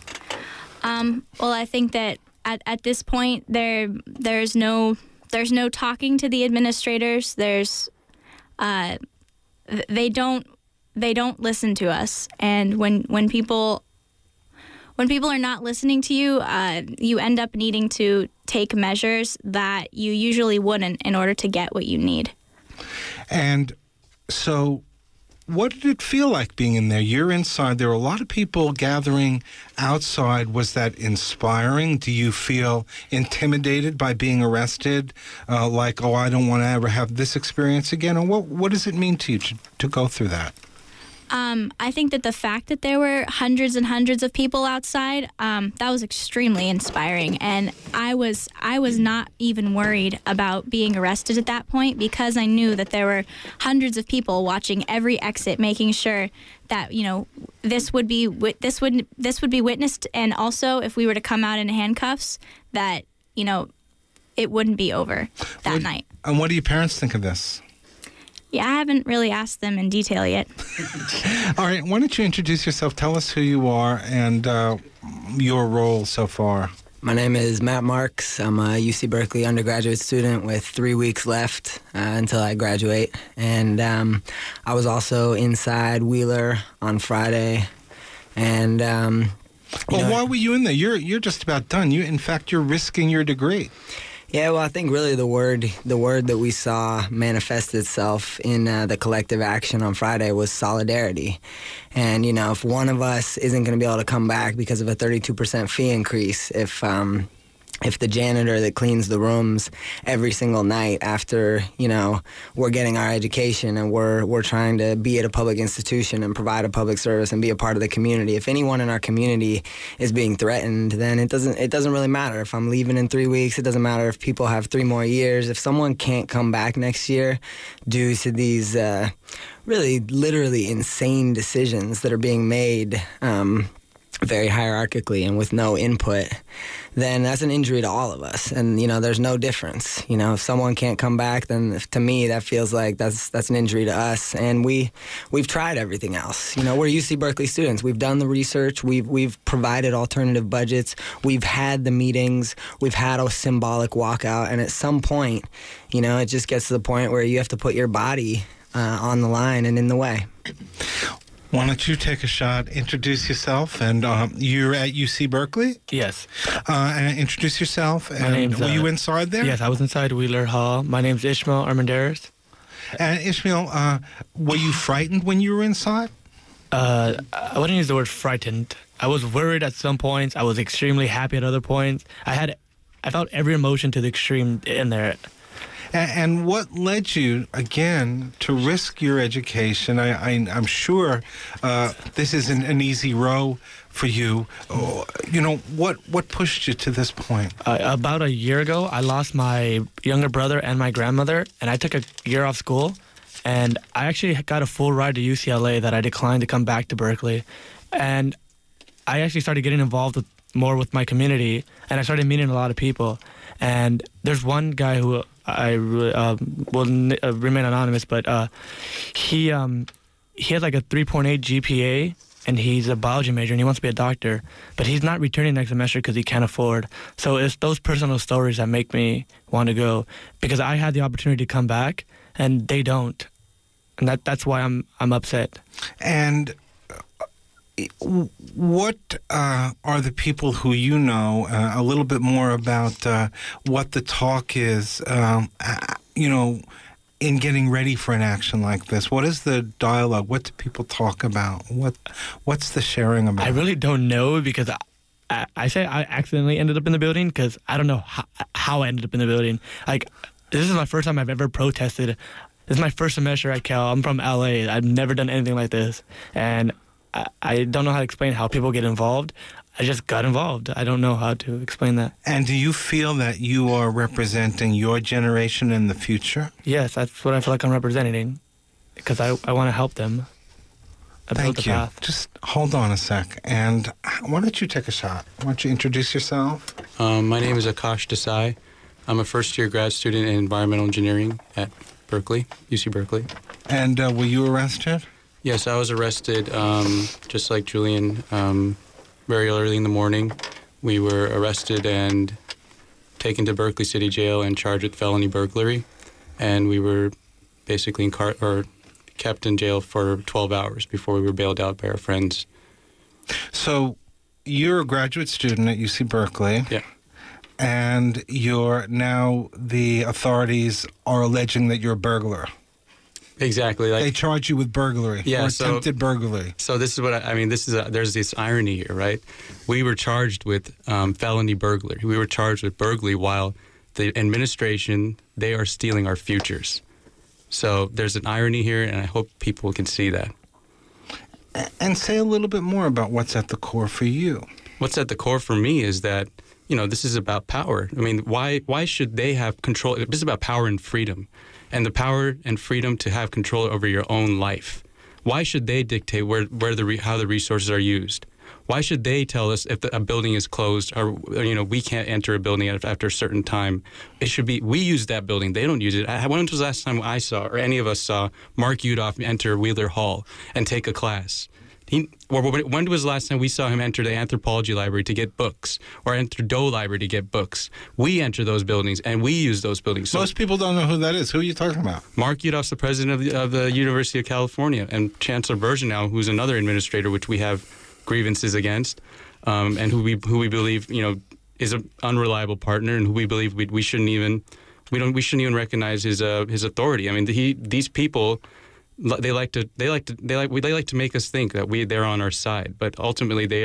Um, well, I think that at, at this point there there's no there's no talking to the administrators. There's uh, they don't they don't listen to us, and when when people when people are not listening to you, uh, you end up needing to take measures that you usually wouldn't in order to get what you need. And so what did it feel like being in there? You're inside. There were a lot of people gathering outside. Was that inspiring? Do you feel intimidated by being arrested? Uh, like, oh, I don't want to ever have this experience again? Or what, what does it mean to you to, to go through that? Um, I think that the fact that there were hundreds and hundreds of people outside, um, that was extremely inspiring. And I was I was not even worried about being arrested at that point, because I knew that there were hundreds of people watching every exit, making sure that, you know, this would be this would this would be witnessed, and also if we were to come out in handcuffs, that, you know, it wouldn't be over that what, night. And what do your parents think of this? Yeah, I haven't really asked them in detail yet. All right, why don't you introduce yourself? Tell us who you are and uh, your role so far. My name is Matt Marks. I'm a U C Berkeley undergraduate student with three weeks left uh, until I graduate. And um, I was also inside Wheeler on Friday. And um, well, know, why were you in there? You're you're just about done. You, in fact, you're risking your degree. Yeah, well, I think really the word the word that we saw manifest itself in uh, the collective action on Friday was solidarity. And, you know, if one of us isn't going to be able to come back because of a thirty-two percent fee increase, if um, if the janitor that cleans the rooms every single night after, you know, we're getting our education and we're we're trying to be at a public institution and provide a public service and be a part of the community, if anyone in our community is being threatened, then it doesn't it doesn't really matter if I'm leaving in three weeks. It doesn't matter if people have three more years. If someone can't come back next year due to these uh, really literally insane decisions that are being made um, very hierarchically and with no input, then that's an injury to all of us. And, you know, there's no difference. You know, if someone can't come back, then if, to me, that feels like that's that's an injury to us. And we, we've tried everything else. You know, we're U C Berkeley students. We've done the research. We've, we've provided alternative budgets. We've had the meetings. We've had a symbolic walkout. And at some point, you know, it just gets to the point where you have to put your body uh, on the line and in the way. Why don't you take a shot, introduce yourself, and um, you're at U C Berkeley? Yes. Uh, and introduce yourself, and My name's, were uh, you inside there? Yes, I was inside Wheeler Hall. My name's Ishmael Armendariz. And Ishmael, uh, were you frightened when you were inside? Uh, I wouldn't use the word frightened. I was worried at some points. I was extremely happy at other points. I had, I felt every emotion to the extreme in there. And, and what led you, again, to risk your education? I, I, I'm sure uh, this isn't an easy row for you. Oh, you know, what, what pushed you to this point? Uh, about a year ago, I lost my younger brother and my grandmother, and I took a year off school. And I actually got a full ride to U C L A that I declined to come back to Berkeley. And I actually started getting involved with more with my community, and I started meeting a lot of people. And there's one guy who I uh, will n- uh, remain anonymous, but uh, he um, he has like a three point eight G P A, and he's a biology major, and he wants to be a doctor, but he's not returning next semester because he can't afford. So it's those personal stories that make me want to go, because I had the opportunity to come back, and they don't, and that that's why I'm I'm upset. And what uh, are the people who you know uh, a little bit more about uh, what the talk is, um, uh, you know, in getting ready for an action like this? What is the dialogue? What do people talk about? What What's the sharing about? I really don't know, because I, I, I say I accidentally ended up in the building, because I don't know how, how I ended up in the building. Like, this is my first time I've ever protested. This is my first semester at Cal. I'm from L A. I've never done anything like this. And I don't know how to explain how people get involved. I just got involved. I don't know how to explain that. And do you feel that you are representing your generation in the future? Yes, that's what I feel like I'm representing, because I, I want to help them. I Thank you. Path. Just hold on a sec, and why don't you take a shot? Why don't you introduce yourself? Um, my name is Akash Desai. I'm a first-year grad student in environmental engineering at Berkeley, U C Berkeley. And uh, were you arrested? Yes, I was arrested, um, just like Julian, um, very early in the morning. We were arrested and taken to Berkeley City Jail and charged with felony burglary. And we were basically incar- or kept in jail for twelve hours before we were bailed out by our friends. So you're a graduate student at U C Berkeley. Yeah. And you're now, the authorities are alleging that you're a burglar. Exactly. Like, they charge you with burglary yeah, or so, attempted burglary. So this is what I, I mean. This is a, there's this irony here, right? We were charged with um, felony burglary. We were charged with burglary while the administration, they are stealing our futures. So there's an irony here, and I hope people can see that. And say a little bit more about what's at the core for you. What's at the core for me is that, you know, this is about power. I mean, why why should they have control? This is about power and freedom. And the power and freedom to have control over your own life. Why should they dictate where, where the re, how the resources are used? Why should they tell us if the, a building is closed, or, you know, we can't enter a building after a certain time? It should be we use that building. They don't use it. I, when was the last time I saw, or any of us saw, Mark Yudof enter Wheeler Hall and take a class? He, or when was the last time we saw him enter the anthropology library to get books, or enter Doe Library to get books? We enter those buildings, and we use those buildings. So most people don't know who that is. Who are you talking about? Mark Yudof's the president of the, of the University of California, and Chancellor Birgeneau, who's another administrator, which we have grievances against, um, and who we who we believe, you know, is an unreliable partner, and who we believe we, we shouldn't even we don't we shouldn't even recognize his uh, his authority. I mean, he these people. They like to. They like to. They like. They like to make us think that we they're on our side, but ultimately they are.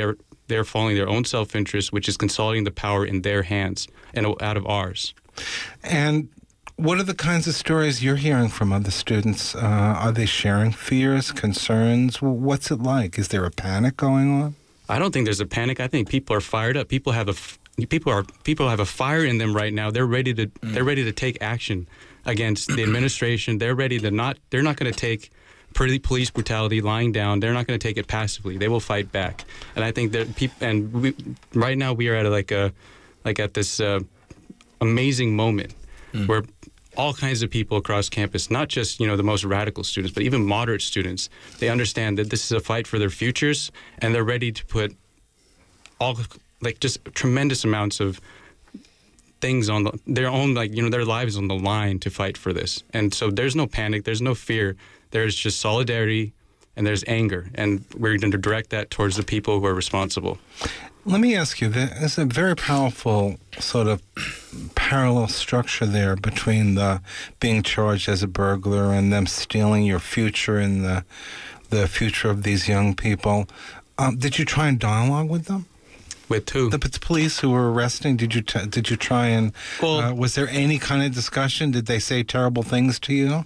they're following their own self-interest, which is consolidating the power in their hands and out of ours. And what are the kinds of stories you're hearing from other students? Uh, are they sharing fears, concerns? What's it like? Is there a panic going on? I don't think there's a panic. I think people are fired up. People have a f- people are people have a fire in them right now. They're ready to mm. they're ready to take action against the administration. They're ready to not. They're not going to take police brutality lying down. They're not going to take it passively. They will fight back. And I think that people. And we, right now we are at a, like a like at this uh, amazing moment mm. where all kinds of people across campus, not just, you know, the most radical students, but even moderate students, they understand that this is a fight for their futures, and they're ready to put all, like, just tremendous amounts of things on the, their own, like, you know, their lives on the line to fight for this. And so there's no panic, there's no fear, there's just solidarity, and there's anger, and we're going to direct that towards the people who are responsible. Let me ask you, there's a very powerful sort of parallel structure there between the being charged as a burglar and them stealing your future and the the future of these young people. Um, did you try and dialogue with them? With who? The, the police who were arresting. Did you t- did you try and? Well, uh, was there any kind of discussion? Did they say terrible things to you?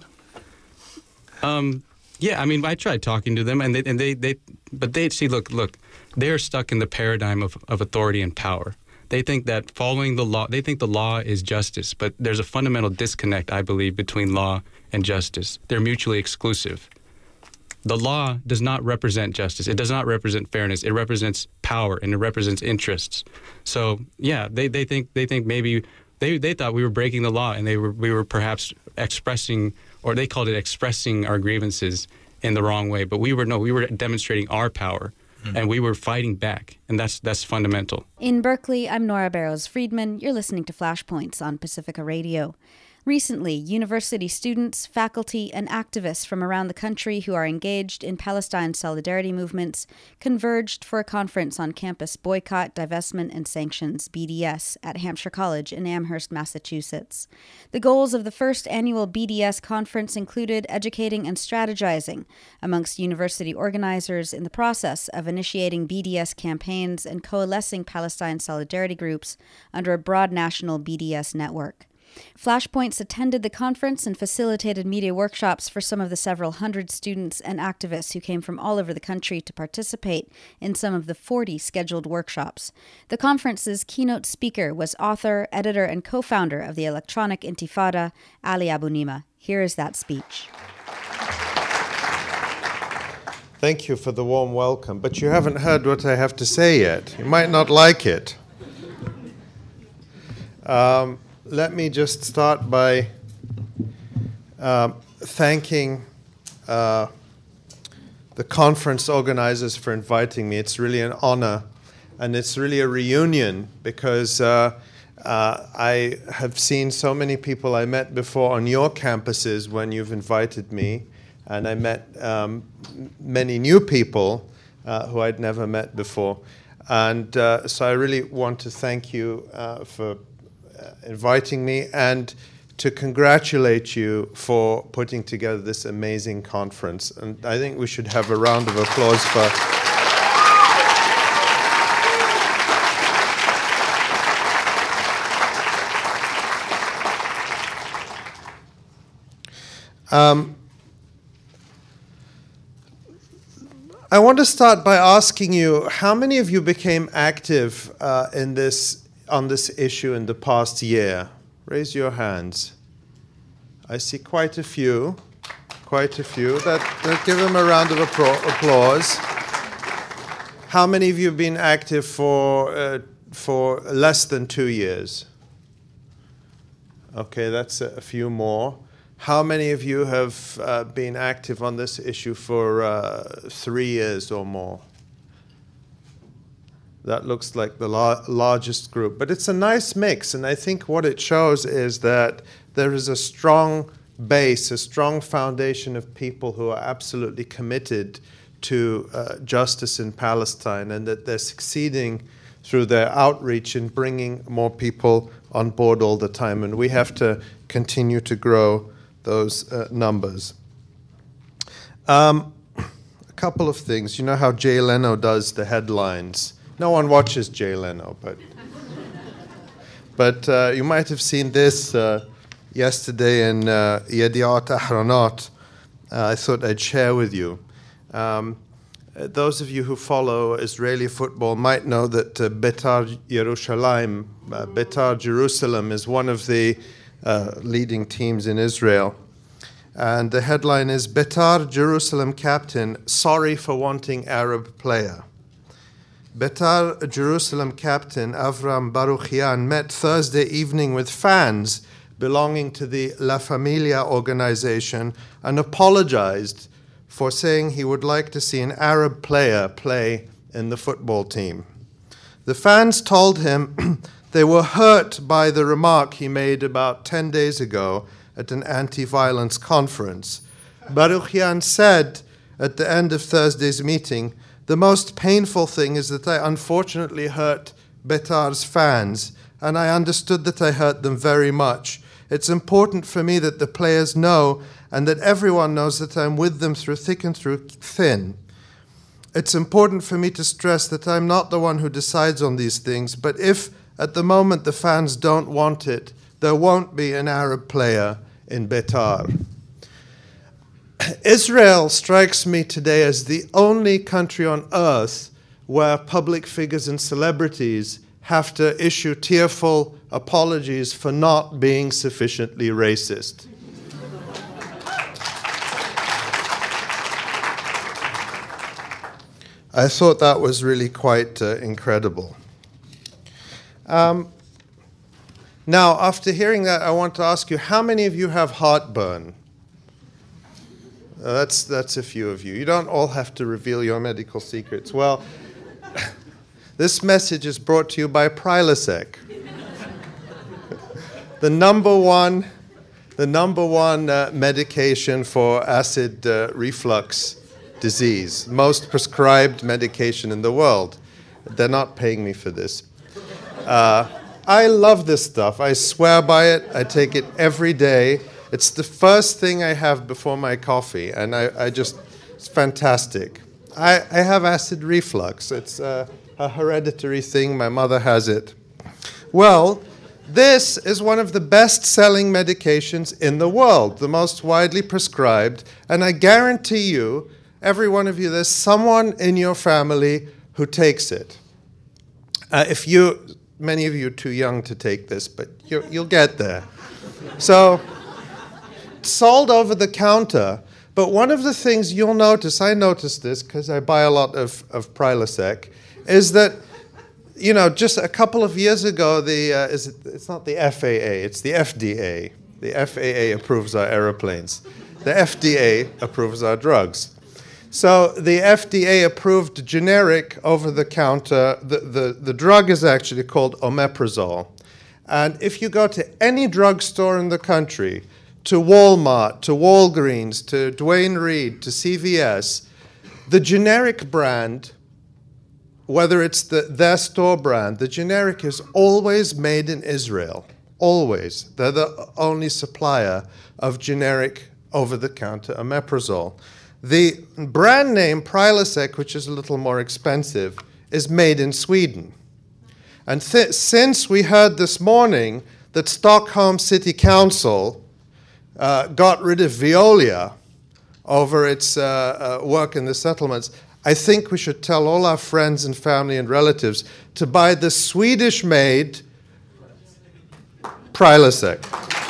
Um. Yeah, I mean, I tried talking to them, and they, and they, they but they see, look, look, they're stuck in the paradigm of, of authority and power. They think that following the law, they think the law is justice, but there's a fundamental disconnect, I believe, between law and justice. They're mutually exclusive. The law does not represent justice. It does not represent fairness. It represents power, and it represents interests. So, yeah, they, they think they think maybe they, they thought we were breaking the law, and they were we were perhaps expressing, or they called it expressing our grievances in the wrong way. But we were, no, we were demonstrating our power, mm-hmm. and we were fighting back. And that's that's fundamental. In Berkeley, I'm Nora Barrows-Friedman. You're listening to Flashpoints on Pacifica Radio. Recently, university students, faculty, and activists from around the country who are engaged in Palestine solidarity movements converged for a conference on campus boycott, divestment, and sanctions, B D S, at Hampshire College in Amherst, Massachusetts. The goals of the first annual B D S conference included educating and strategizing amongst university organizers in the process of initiating B D S campaigns and coalescing Palestine solidarity groups under a broad national B D S network. Flashpoints attended the conference and facilitated media workshops for some of the several hundred students and activists who came from all over the country to participate in some of the forty scheduled workshops. The conference's keynote speaker was author, editor, and co-founder of the Electronic Intifada, Ali Abunimah. Here is that speech. Thank you for the warm welcome, but you haven't heard what I have to say yet. You might not like it. Um... Let me just start by uh, thanking uh, the conference organizers for inviting me. It's really an honor, and it's really a reunion because uh, uh, I have seen so many people I met before on your campuses when you've invited me, and I met um, many new people uh, who I'd never met before. And uh, so I really want to thank you uh, for inviting me and to congratulate you for putting together this amazing conference. And I think we should have a round of applause for um, I want to start by asking you, how many of you became active uh, in this on this issue in the past year? Raise your hands. I see quite a few, quite a few. That, that give them a round of applause. How many of you have been active for uh, for less than two years? Okay, that's a, a few more. How many of you have uh, been active on this issue for uh, three years or more? That looks like the la- largest group. But it's a nice mix, and I think what it shows is that there is a strong base, a strong foundation of people who are absolutely committed to uh, justice in Palestine, and that they're succeeding through their outreach in bringing more people on board all the time. And we have to continue to grow those uh, numbers. Um, a couple of things. You know how Jay Leno does the headlines? No one watches Jay Leno, but but uh, you might have seen this uh, yesterday in uh, Yediot Ahronot. Uh, I thought I'd share with you. Um, those of you who follow Israeli football might know that uh, Betar Yerushalayim, uh, Betar Jerusalem, is one of the uh, leading teams in Israel. And the headline is, Betar Jerusalem captain, sorry for wanting Arab player. Betar Jerusalem captain Avram Baruchian met Thursday evening with fans belonging to the La Familia organization and apologized for saying he would like to see an Arab player play in the football team. The fans told him they were hurt by the remark he made about ten days ago at an anti-violence conference. Baruchian said at the end of Thursday's meeting, the most painful thing is that I unfortunately hurt Betar's fans, and I understood that I hurt them very much. It's important for me that the players know and that everyone knows that I'm with them through thick and through thin. It's important for me to stress that I'm not the one who decides on these things, but if at the moment the fans don't want it, there won't be an Arab player in Betar. Israel strikes me today as the only country on earth where public figures and celebrities have to issue tearful apologies for not being sufficiently racist. I thought that was really quite uh, incredible. Um, now, after hearing that, I want to ask you, how many of you have heartburn? Uh, that's, that's a few of you. You don't all have to reveal your medical secrets. Well, this message is brought to you by Prilosec, the number one, the number one uh, medication for acid uh, reflux disease, most prescribed medication in the world. They're not paying me for this. Uh, I love this stuff. I swear by it. I take it every day. It's the first thing I have before my coffee, and I, I just, it's fantastic. I, I have acid reflux. It's uh, a hereditary thing. My mother has it. Well, this is one of the best-selling medications in the world, the most widely prescribed, and I guarantee you, every one of you, there's someone in your family who takes it. Uh, if you, many of you are too young to take this, but you're, you'll get there. So, sold over the counter, but one of the things you'll notice, I noticed this because I buy a lot of, of Prilosec, is that, you know, just a couple of years ago, the uh, is it, it's not the F A A, it's the F D A. The F A A approves our airplanes. The F D A approves our drugs. So the F D A approved generic over-the-counter, the, the, the drug is actually called omeprazole. And if you go to any drugstore in the country, to Walmart, to Walgreens, to Duane Reade, to C V S, the generic brand, whether it's the, their store brand, the generic is always made in Israel. Always. They're the only supplier of generic over-the-counter omeprazole. The brand name Prilosec, which is a little more expensive, is made in Sweden. And th- since we heard this morning that Stockholm City Council uh, got rid of Veolia over its uh, uh, work in the settlements, I think we should tell all our friends and family and relatives to buy the Swedish-made Prilosec.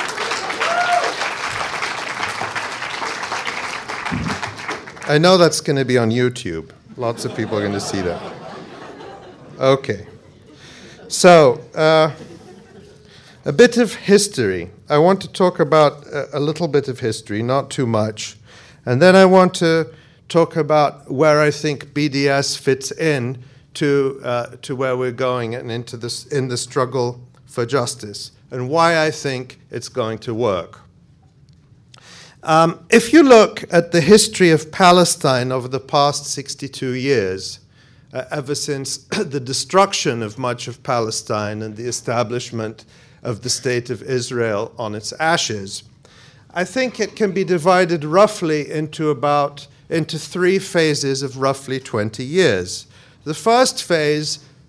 I know that's going to be on YouTube. Lots of people are going to see that. Okay. So, uh, a bit of history. I want to talk about a, a little bit of history, not too much. And then I want to talk about where I think B D S fits in to, uh, to where we're going and into this, in the struggle for justice, and why I think it's going to work. Um, if you look at the history of Palestine over the past sixty-two years, uh, ever since the destruction of much of Palestine and the establishment of the State of Israel on its ashes, I think it can be divided roughly into about into three phases of roughly twenty years. The first phase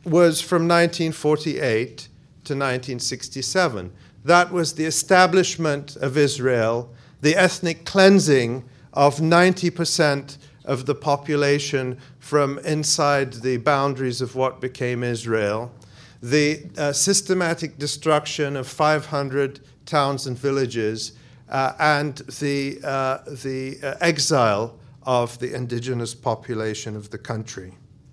was from nineteen forty-eight to nineteen sixty-seven. That was the establishment of Israel, the ethnic cleansing of ninety percent of the population from inside the boundaries of what became Israel, the uh, systematic destruction of five hundred towns and villages, uh, and the, uh, the uh, exile of the indigenous population of the country.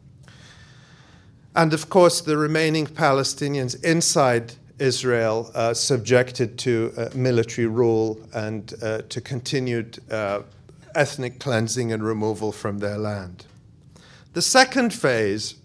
And of course, the remaining Palestinians inside Israel uh, subjected to uh, military rule and uh, to continued uh, ethnic cleansing and removal from their land. The second phase,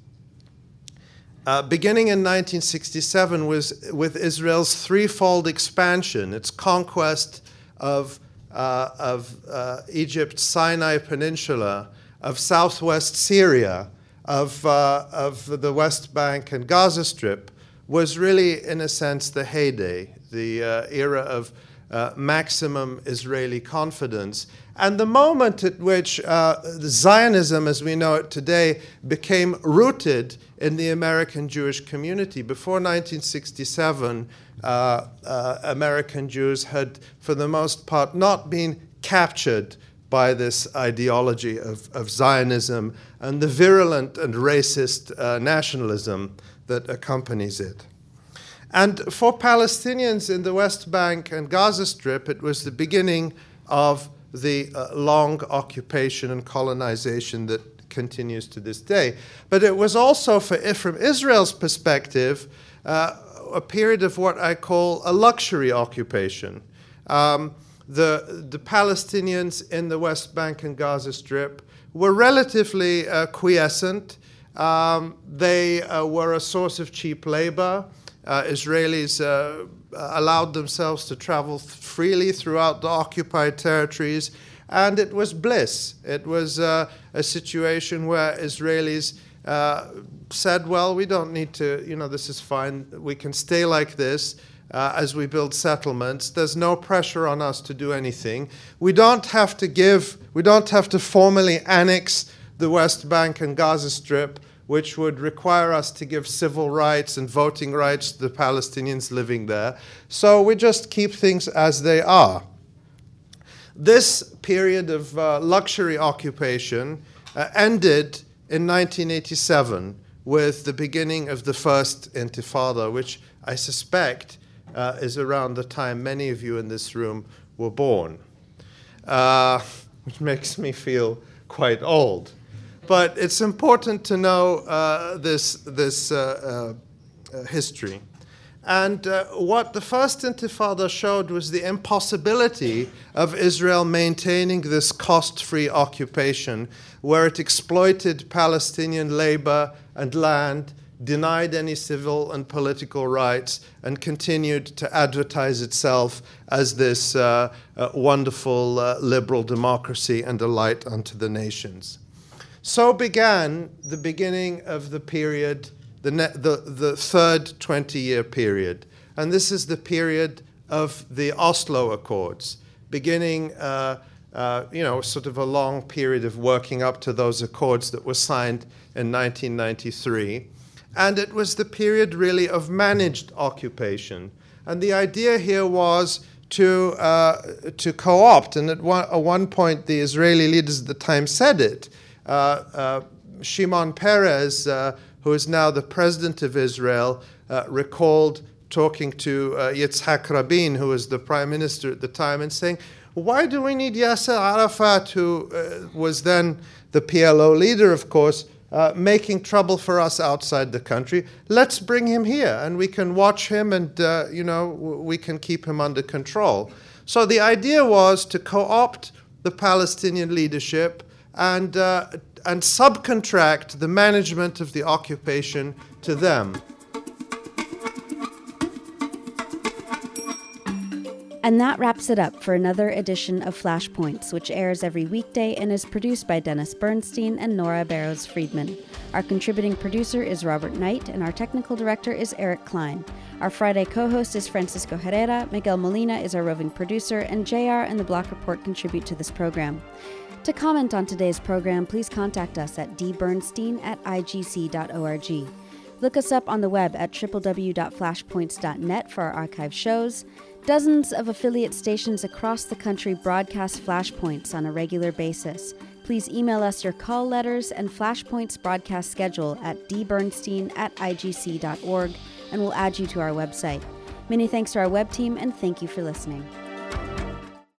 uh, beginning in nineteen sixty-seven, was with Israel's threefold expansion, its conquest of, uh, of uh, Egypt's Sinai Peninsula, of southwest Syria, of, uh, of the West Bank and Gaza Strip, was really, in a sense, the heyday, the uh, era of uh, maximum Israeli confidence, and the moment at which uh, Zionism, as we know it today, became rooted in the American Jewish community. Before nineteen sixty-seven, uh, uh, American Jews had, for the most part, not been captured by this ideology of, of Zionism and the virulent and racist uh, nationalism that accompanies it. And for Palestinians in the West Bank and Gaza Strip, it was the beginning of the uh, long occupation and colonization that continues to this day. But it was also, for, from Israel's perspective, uh, a period of what I call a luxury occupation. Um, the, the Palestinians in the West Bank and Gaza Strip were relatively uh, quiescent. Um, they uh, were a source of cheap labor. Uh, Israelis uh, allowed themselves to travel th- freely throughout the occupied territories, and it was bliss. It was uh, a situation where Israelis uh, said, well, we don't need to, you know, this is fine. We can stay like this uh, as we build settlements. There's no pressure on us to do anything. We don't have to give, we don't have to formally annex the West Bank and Gaza Strip, which would require us to give civil rights and voting rights to the Palestinians living there. So we just keep things as they are. This period of uh, luxury occupation uh, ended in nineteen eighty-seven with the beginning of the First Intifada, which I suspect uh, is around the time many of you in this room were born, uh, which makes me feel quite old. But it's important to know uh, this, this uh, uh, history. And uh, what the First Intifada showed was the impossibility of Israel maintaining this cost-free occupation where it exploited Palestinian labor and land, denied any civil and political rights, and continued to advertise itself as this uh, uh, wonderful uh, liberal democracy and a light unto the nations. So began the beginning of the period, the, ne- the, the third twenty-year period. And this is the period of the Oslo Accords, beginning, uh, uh, you know, sort of a long period of working up to those accords that were signed in nineteen ninety-three. And it was the period really of managed occupation. And the idea here was to, uh, to co-opt, and at one, at one point the Israeli leaders at the time said it, Uh, uh, Shimon Peres, uh, who is now the president of Israel, uh, recalled talking to uh, Yitzhak Rabin, who was the prime minister at the time, and saying, why do we need Yasser Arafat, who uh, was then the P L O leader, of course, uh, making trouble for us outside the country? Let's bring him here, and we can watch him, and uh, you know, we can keep him under control. So the idea was to co-opt the Palestinian leadership and, uh, and subcontract the management of the occupation to them. And that wraps it up for another edition of Flashpoints, which airs every weekday and is produced by Dennis Bernstein and Nora Barrows-Friedman. Our contributing producer is Robert Knight, and our technical director is Eric Klein. Our Friday co-host is Francisco Herrera, Miguel Molina is our roving producer, and J R and the Block Report contribute to this program. To comment on today's program, please contact us at d bernstein at i g c dot org. Look us up on the web at w w w dot flashpoints dot net for our archive shows. Dozens of affiliate stations across the country broadcast Flashpoints on a regular basis. Please email us your call letters and Flashpoints broadcast schedule at d bernstein at i g c dot org, and we'll add you to our website. Many thanks to our web team, and thank you for listening.